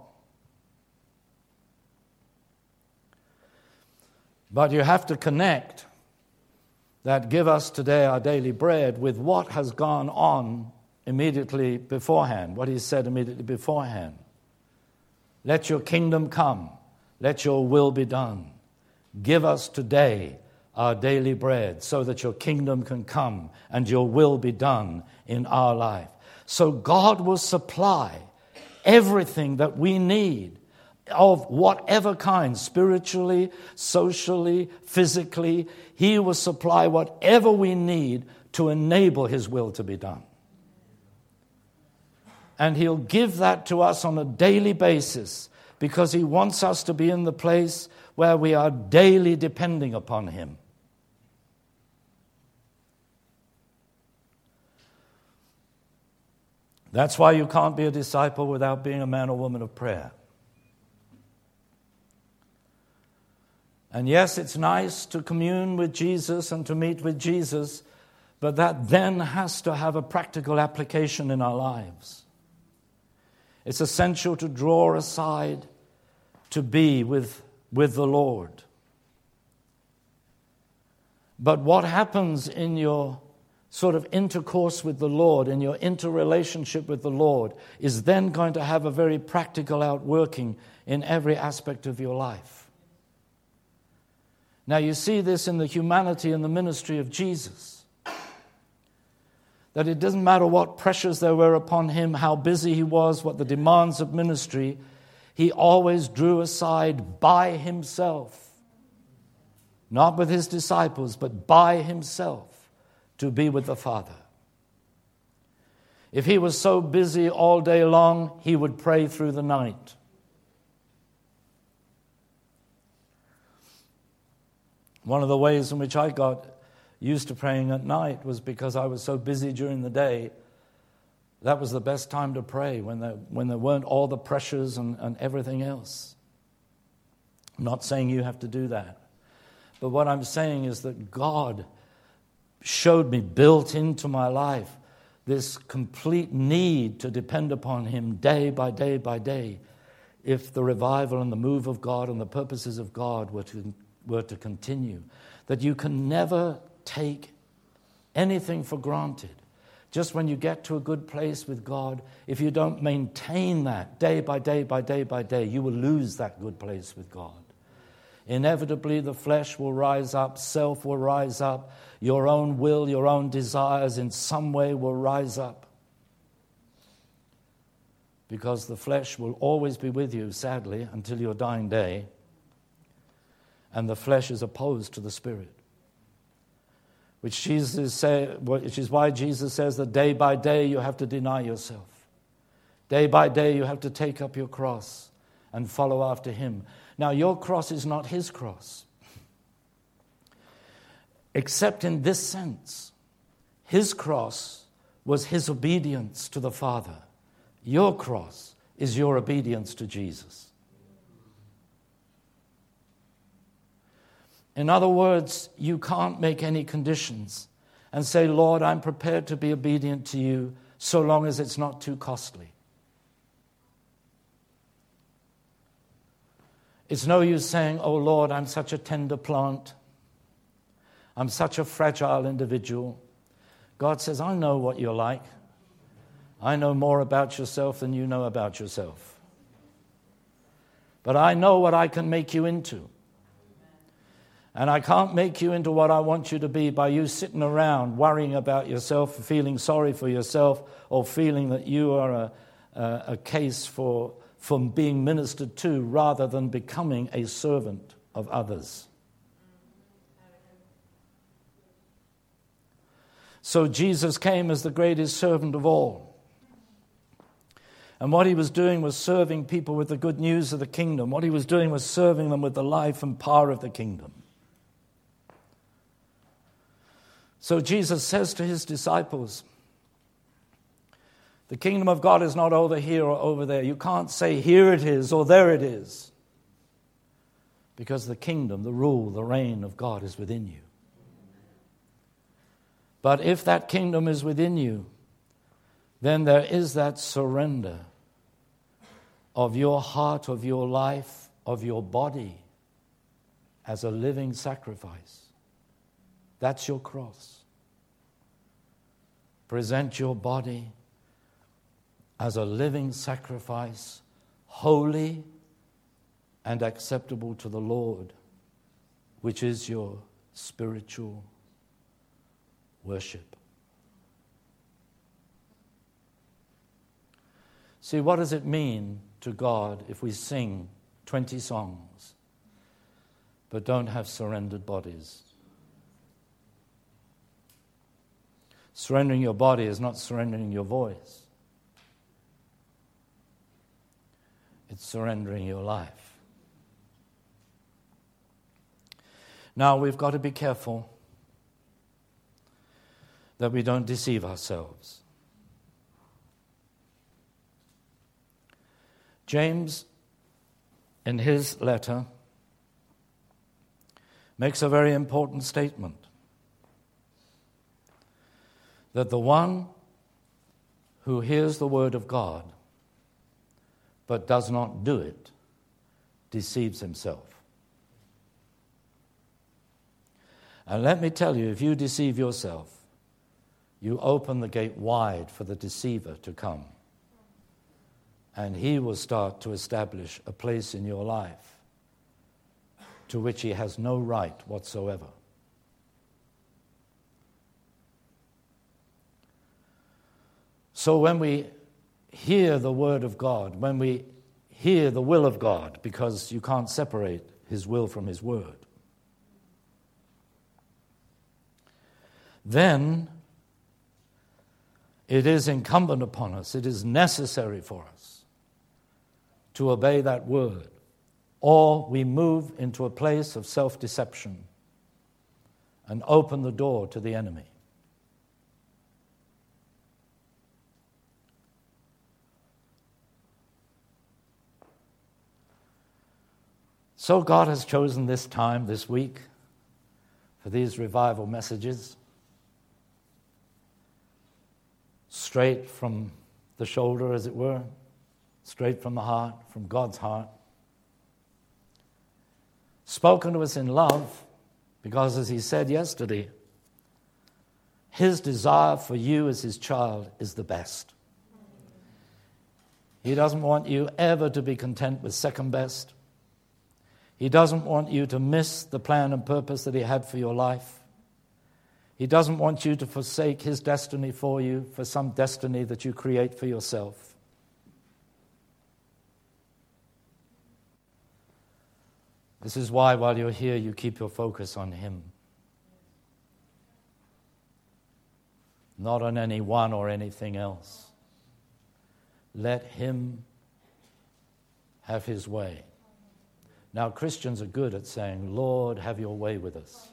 Speaker 2: But you have to connect that give us today our daily bread with what has gone on immediately beforehand, what he said immediately beforehand. Let your kingdom come, let your will be done. Give us today our daily bread so that your kingdom can come and your will be done in our life. So God will supply everything that we need of whatever kind, spiritually, socially, physically. He will supply whatever we need to enable his will to be done. And he'll give that to us on a daily basis because he wants us to be in the place where we are daily depending upon him. That's why you can't be a disciple without being a man or woman of prayer. And yes, it's nice to commune with Jesus and to meet with Jesus, but that then has to have a practical application in our lives. It's essential to draw aside to be with the Lord. But what happens in your sort of intercourse with the Lord, in your interrelationship with the Lord, is then going to have a very practical outworking in every aspect of your life. Now you see this in the humanity and the ministry of Jesus. That it doesn't matter what pressures there were upon him, how busy he was, what the demands of ministry, he always drew aside by himself. Not with his disciples, but by himself to be with the Father. If he was so busy all day long, he would pray through the night. One of the ways in which I got used to praying at night was because I was so busy during the day. That was the best time to pray, when there weren't all the pressures and everything else. I'm not saying you have to do that. But what I'm saying is that God showed me, built into my life, this complete need to depend upon him day by day by day, if the revival and the move of God and the purposes of God were to continue, that you can never take anything for granted. Just when you get to a good place with God, if you don't maintain that day by day by day by day, you will lose that good place with God. Inevitably, the flesh will rise up, self will rise up, your own will, your own desires in some way will rise up. Because the flesh will always be with you, sadly, until your dying day. And the flesh is opposed to the Spirit. Which is why Jesus says that day by day you have to deny yourself. Day by day you have to take up your cross and follow after him. Now, your cross is not his cross. Except in this sense. His cross was his obedience to the Father. Your cross is your obedience to Jesus. In other words, you can't make any conditions and say, Lord, I'm prepared to be obedient to you so long as it's not too costly. It's no use saying, oh Lord, I'm such a tender plant. I'm such a fragile individual. God says, I know what you're like. I know more about yourself than you know about yourself. But I know what I can make you into. And I can't make you into what I want you to be by you sitting around worrying about yourself, feeling sorry for yourself, or feeling that you are a case for being ministered to rather than becoming a servant of others. So Jesus came as the greatest servant of all. And what he was doing was serving people with the good news of the kingdom. What he was doing was serving them with the life and power of the kingdom. So Jesus says to his disciples, the kingdom of God is not over here or over there. You can't say here it is or there it is. Because the kingdom, the rule, the reign of God is within you. But if that kingdom is within you, then there is that surrender of your heart, of your life, of your body as a living sacrifice. That's your cross. Present your body as a living sacrifice, holy and acceptable to the Lord, which is your spiritual worship. See, what does it mean to God if we sing 20 songs but don't have surrendered bodies? Surrendering your body is not surrendering your voice. It's surrendering your life. Now, we've got to be careful that we don't deceive ourselves. James, in his letter, makes a very important statement. That the one who hears the word of God but does not do it deceives himself. And let me tell you, if you deceive yourself, you open the gate wide for the deceiver to come. And he will start to establish a place in your life to which he has no right whatsoever. So when we hear the word of God, when we hear the will of God, because you can't separate his will from his word, then it is incumbent upon us, it is necessary for us to obey that word, or we move into a place of self-deception and open the door to the enemy. So God has chosen this time, this week, for these revival messages. straight from the shoulder, as it were, straight from the heart, from God's heart. Spoken to us in love, because as he said yesterday, his desire for you as his child is the best. He doesn't want you ever to be content with second best. He doesn't want you to miss the plan and purpose that he had for your life. He doesn't want you to forsake his destiny for you for some destiny that you create for yourself. This is why while you're here, you keep your focus on him. Not on anyone or anything else. Let him have his way. Now, Christians are good at saying, Lord, have your way with us.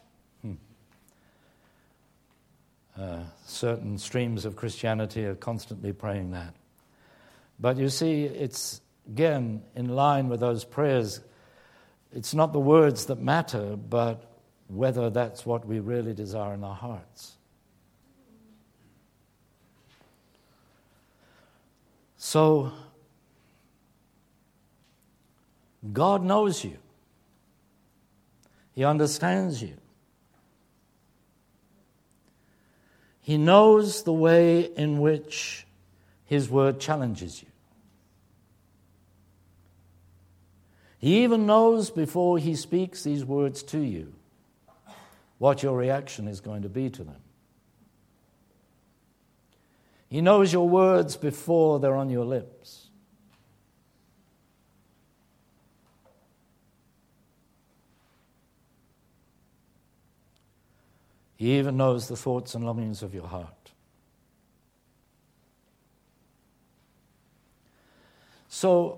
Speaker 2: Certain streams of Christianity are constantly praying that. But you see, it's, again, in line with those prayers. It's not the words that matter, but whether that's what we really desire in our hearts. So, God knows you. He understands you. He knows the way in which his word challenges you. He even knows before he speaks these words to you what your reaction is going to be to them. He knows your words before they're on your lips. He even knows the thoughts and longings of your heart. So,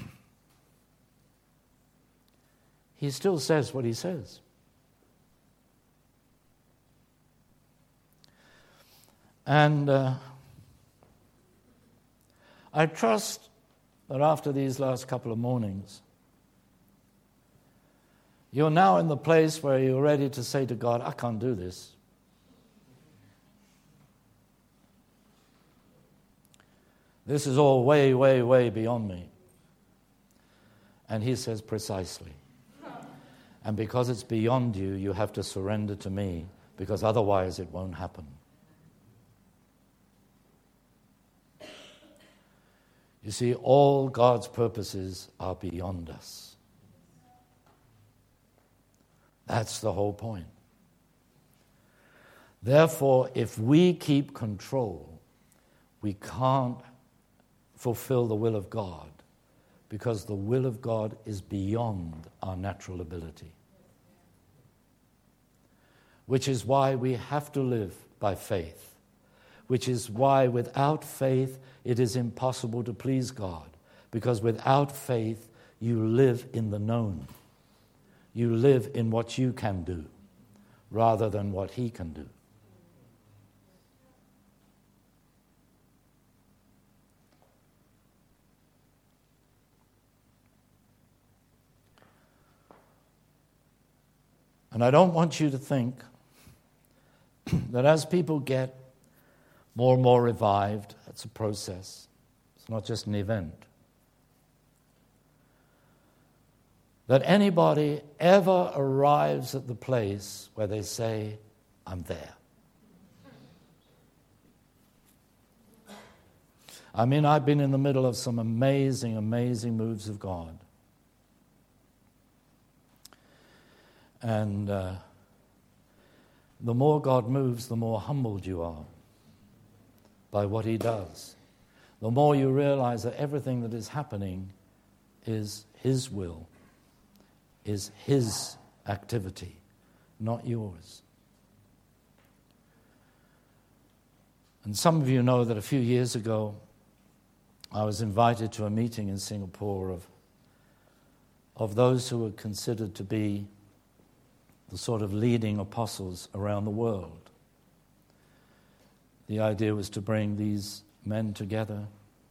Speaker 2: he still says what he says. And I trust that after these last couple of mornings, you're now in the place where you're ready to say to God, I can't do this. This is all way, way, way beyond me. And he says, precisely. And because it's beyond you, you have to surrender to me, because otherwise it won't happen. You see, all God's purposes are beyond us. That's the whole point. Therefore, if we keep control, we can't fulfill the will of God, because the will of God is beyond our natural ability. Which is why we have to live by faith. Which is why without faith it is impossible to please God. Because without faith you live in the known. You live in what you can do rather than what he can do. And I don't want you to think that as people get more and more revived, it's a process. It's not just an event. That anybody ever arrives at the place where they say, I'm there. I mean, I've been in the middle of some amazing, amazing moves of God. And the more God moves, the more humbled you are by what he does. The more you realize that everything that is happening is his will, is his activity, not yours. And some of you know that a few years ago, I was invited to a meeting in Singapore of those who were considered to be the sort of leading apostles around the world. The idea was to bring these men together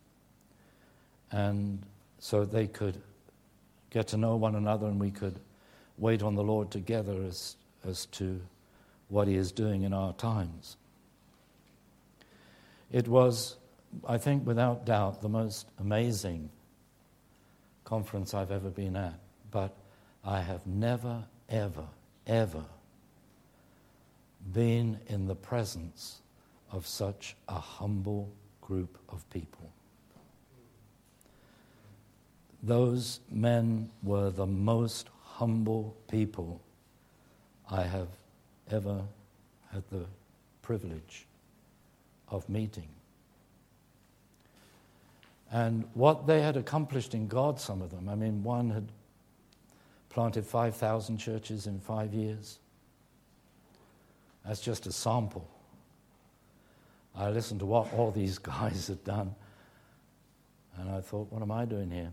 Speaker 2: and so they could get to know one another and we could wait on the Lord together as to what he is doing in our times. It was, I think, without doubt, the most amazing conference I've ever been at. But I have never, ever, ever been in the presence of such a humble group of people. Those men were the most humble people I have ever had the privilege of meeting. And what they had accomplished in God, some of them, I mean, one had planted 5,000 churches in 5 years. That's just a sample. I listened to what all these guys had done, and I thought, what am I doing here?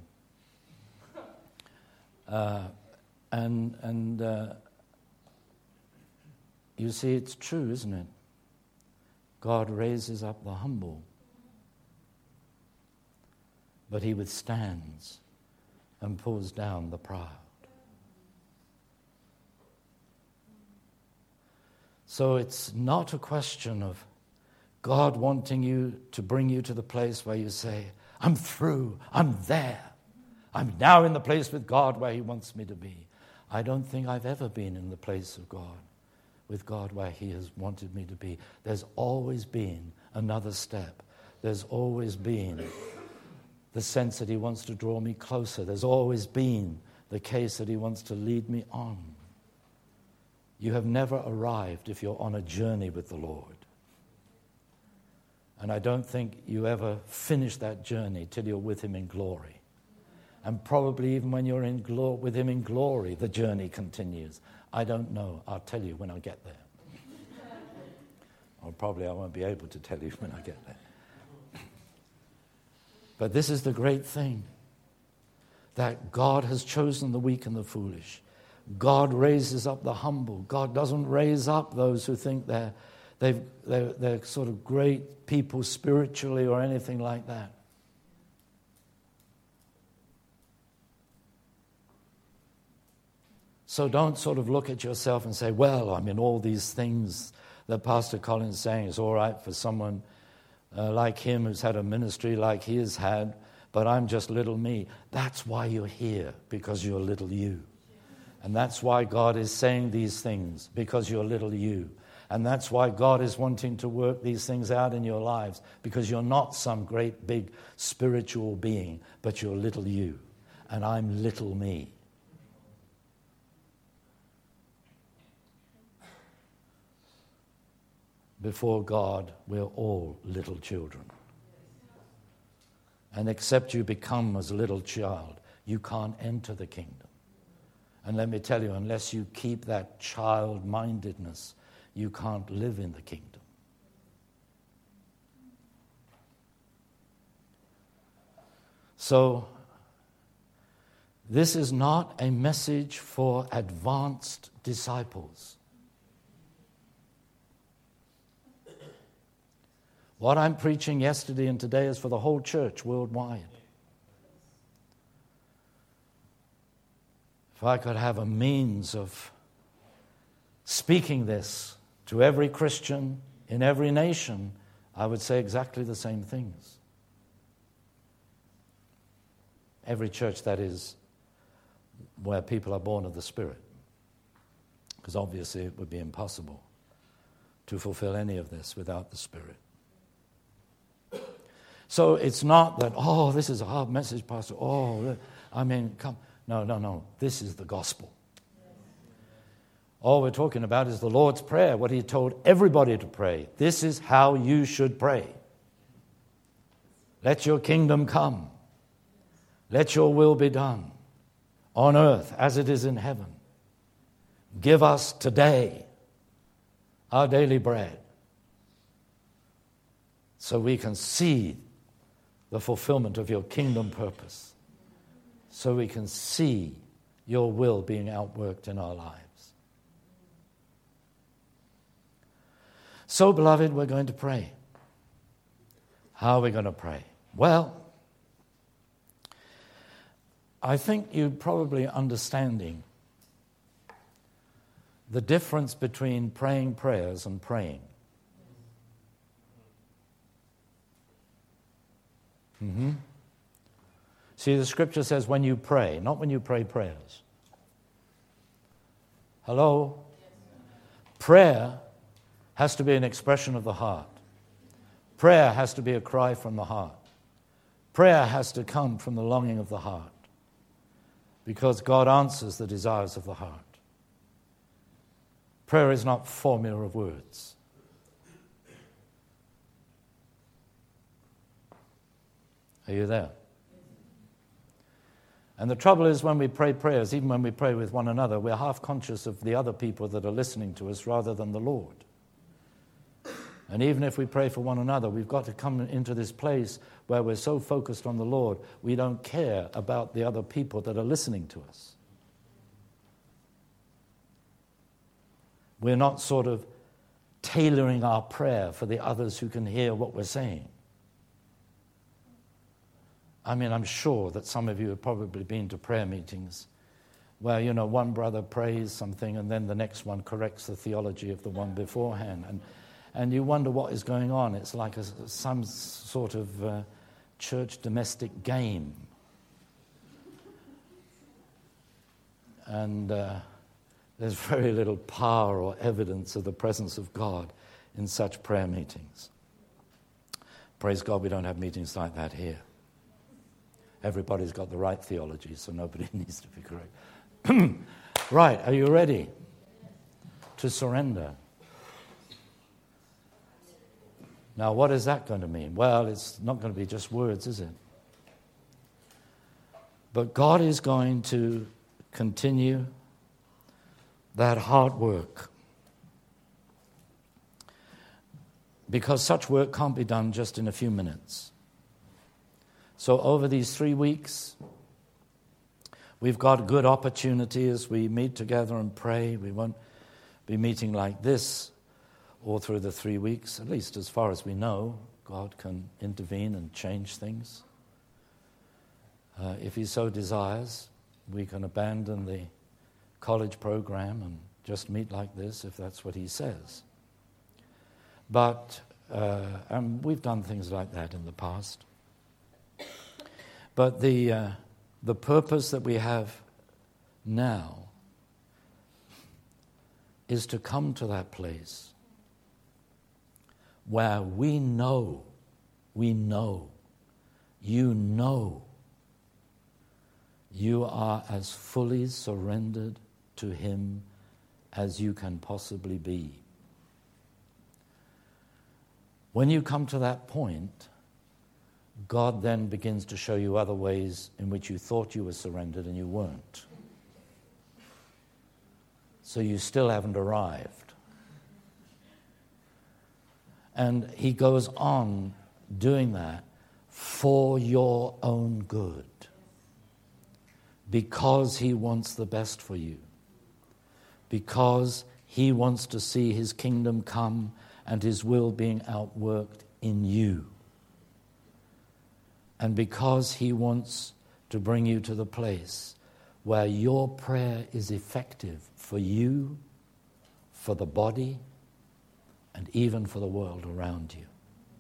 Speaker 2: You see, it's true, isn't it? God raises up the humble, but he withstands and pulls down the proud. So it's not a question of God wanting you to bring you to the place where you say, I'm through, I'm there. I'm now in the place with God where he wants me to be. I don't think I've ever been in the place of God, with God where he has wanted me to be. There's always been another step. There's always been the sense that he wants to draw me closer. There's always been the case that he wants to lead me on. You have never arrived if you're on a journey with the Lord. And I don't think you ever finish that journey till you're with him in glory. And probably even when you're with him in glory, the journey continues. I don't know. I'll tell you when I get there. Or probably I won't be able to tell you when I get there. But this is the great thing, that God has chosen the weak and the foolish. God raises up the humble. God doesn't raise up those who think they're sort of great people spiritually or anything like that. So don't sort of look at yourself and say, well, I mean, all these things that Pastor Colin's saying is all right for someone like him who's had a ministry like he has had, but I'm just little me. That's why you're here, because you're little you. And that's why God is saying these things, because you're little you. And that's why God is wanting to work these things out in your lives, because you're not some great big spiritual being, but you're little you. And I'm little me. Before God, we're all little children. And except you become as a little child, you can't enter the kingdom. And let me tell you, unless you keep that child-mindedness, you can't live in the kingdom. So, this is not a message for advanced disciples. What I'm preaching yesterday and today is for the whole church worldwide. If I could have a means of speaking this to every Christian in every nation, I would say exactly the same things. Every church, that is, where people are born of the Spirit. Because obviously it would be impossible to fulfill any of this without the Spirit. So it's not that, oh, this is a hard message, Pastor. Oh, I mean, come. No. This is the gospel. All we're talking about is the Lord's Prayer, what he told everybody to pray. This is how you should pray. Let your kingdom come. Let your will be done on earth as it is in heaven. Give us today our daily bread, so we can see the fulfillment of your kingdom purpose, so we can see your will being outworked in our lives. So, beloved, we're going to pray. How are we going to pray? Well, I think you're probably understanding the difference between praying prayers and praying. See, the scripture says when you pray, not when you pray prayers. Hello? Prayer has to be an expression of the heart. Prayer has to be a cry from the heart. Prayer has to come from the longing of the heart, because God answers the desires of the heart. Prayer is not formula of words. Are you there? And the trouble is, when we pray prayers, even when we pray with one another, we're half conscious of the other people that are listening to us rather than the Lord. And even if we pray for one another, we've got to come into this place where we're so focused on the Lord, we don't care about the other people that are listening to us. We're not sort of tailoring our prayer for the others who can hear what we're saying. I mean, I'm sure that some of you have probably been to prayer meetings where, you know, one brother prays something and then the next one corrects the theology of the one beforehand. And you wonder what is going on. It's like some sort of church domestic game. And there's very little power or evidence of the presence of God in such prayer meetings. Praise God, we don't have meetings like that here. Everybody's got the right theology, so nobody needs to be correct. Right, are you ready to surrender? Now, what is that going to mean? Well, it's not going to be just words, is it? But God is going to continue that hard work, because such work can't be done just in a few minutes. So over these 3 weeks, we've got good opportunity as we meet together and pray. We won't be meeting like this all through the 3 weeks, at least as far as we know. God can intervene and change things. If he so desires, we can abandon the college program and just meet like this if that's what he says. But we've done things like that in the past. But the purpose that we have now is to come to that place where we know, you are as fully surrendered to him as you can possibly be. When you come to that point, God then begins to show you other ways in which you thought you were surrendered and you weren't. So you still haven't arrived. And he goes on doing that for your own good, because he wants the best for you, because he wants to see his kingdom come and his will being outworked in you. And because he wants to bring you to the place where your prayer is effective for you, for the body, and even for the world around you.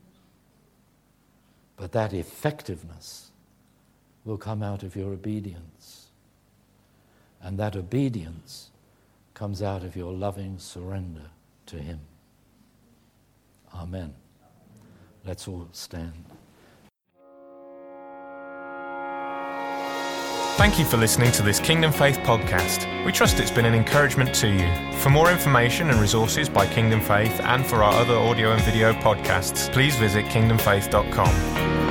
Speaker 2: But that effectiveness will come out of your obedience. And that obedience comes out of your loving surrender to him. Amen. Let's all stand.
Speaker 1: Thank you for listening to this Kingdom Faith podcast. We trust it's been an encouragement to you. For more information and resources by Kingdom Faith and for our other audio and video podcasts, please visit kingdomfaith.com.